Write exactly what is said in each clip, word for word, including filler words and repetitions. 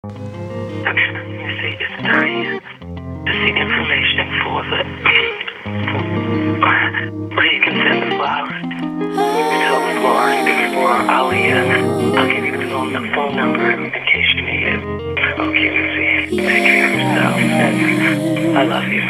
You see, it's time to seek information for the where you can send the flowers. So for for Aliyah, I'll give you the phone, the phone number in case you need it. Okay, Missy, take care of yourself. And I love you.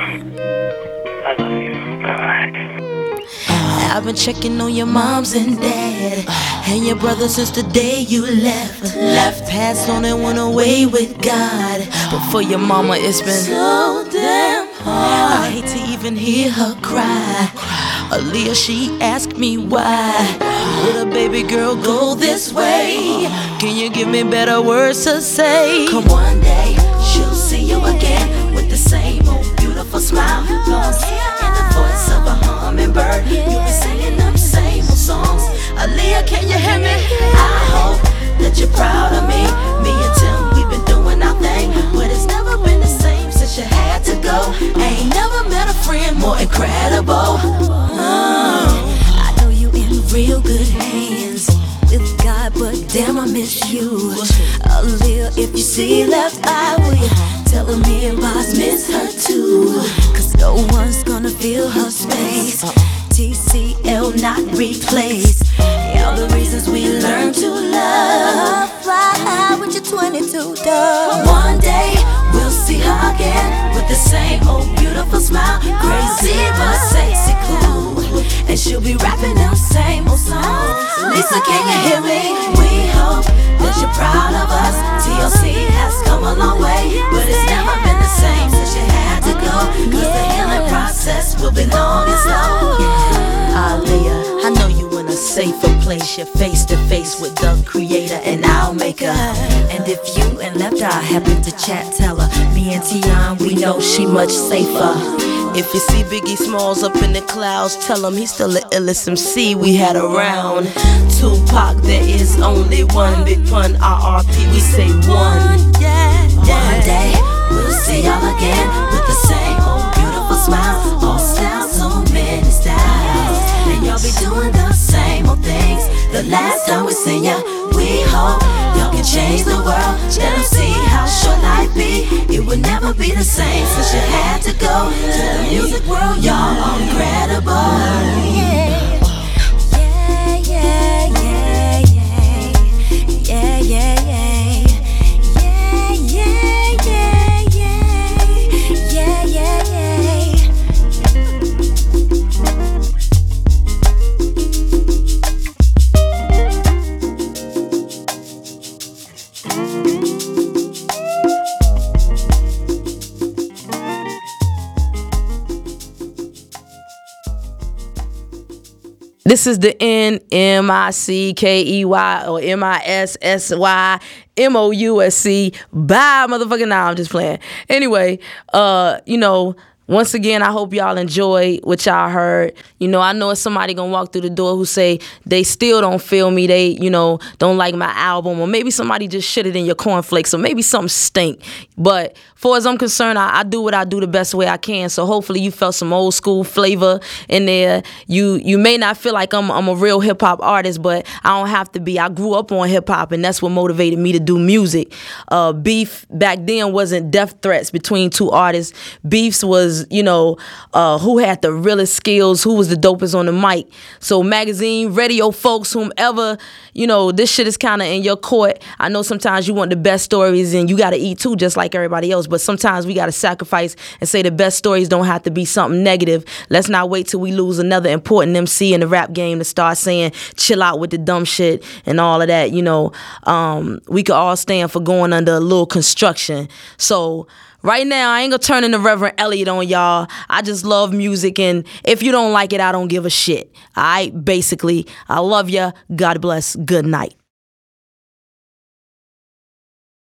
I love you. Bye. I've been checking on your moms and dad and your brother since the day you left. Left, passed on and went away with God. But for your mama, it's been so damn hard. I hate to even hear her cry. Aaliyah, she asked me why would a baby girl go this way? Can you give me better words to say? Come one day, she'll see you again with the same old beautiful smile. Blonde hair and the voice of a hummingbird. You'll be singing them same old songs. Aaliyah, can you hear me? I hope that you're proud of me. Me and Tim, we've been doing our thing, but it's never been the same since you had to go. Ain't never met a friend more incredible. Oh, I know you in real good hands with God, but damn, I miss you. Aaliyah, if you see left eye, will you tell her me and Boz miss her too? Cause no one's gonna fill her space. T C L not replaced. All the reasons we learn to love. Fly high with your twenty-two dove. One day we'll see her again with the same old beautiful smile. Crazy but sexy cool. And she'll be rapping them same old songs. Lisa, can you hear me? We hope that you're proud of us. T L C has come a long way, but it's never been the same since you had to go. Cause the healing process will be long and slow. Aaliyah, I know you in a safer place. You're face to face with the creator and our maker. And if you and Left Eye happen to chat, tell her me and Tion, we know she much safer. If you see Biggie Smalls up in the clouds, tell him he's still the illest M C we had around. Tupac, there is only one. Big Pun, R R P, we say one. One day, we'll see y'all again with the same old beautiful smile. All styles, so many styles. And y'all be doing the same old things. The last time we seen ya, we hope y'all can change the world. Let them see how short life be. It would never be the same since you had to go to the music world. Y'all are incredible. Yeah, yeah, yeah, yeah, yeah, yeah, yeah, yeah, yeah, yeah, yeah, yeah, yeah. This is the N M I C K E Y or M I S S Y M O U S C. Bye, motherfucking. Nah, I'm just playing. Anyway, uh, you know, once again, I hope y'all enjoy what y'all heard. You know, I know it's somebody gonna walk through the door who say they still don't feel me. They, you know, don't like my album. Or maybe somebody just shitted in your cornflakes. Or maybe something stink. But far as I'm concerned, I, I do what I do the best way I can. So hopefully you felt some old school flavor in there. You you may not feel like I'm, I'm a real hip hop artist, but I don't have to be. I grew up on hip hop, and that's what motivated me to do music. Uh, beef back then wasn't death threats between two artists. Beefs was, you know, uh, who had the realest skills, who was the dopest on the mic. So magazine, radio folks, whomever, you know, this shit is kind of in your court. I know sometimes you want the best stories and you got to eat too, just like everybody else. But sometimes we got to sacrifice and say the best stories don't have to be something negative. Let's not wait till we lose another important M C in the rap game to start saying chill out with the dumb shit and all of that. You know, um, we could all stand for going under a little construction. So right now, I ain't gonna turn into Reverend Elliot on y'all. I just love music, and if you don't like it, I don't give a shit. All right, basically, I love ya. God bless. Good night.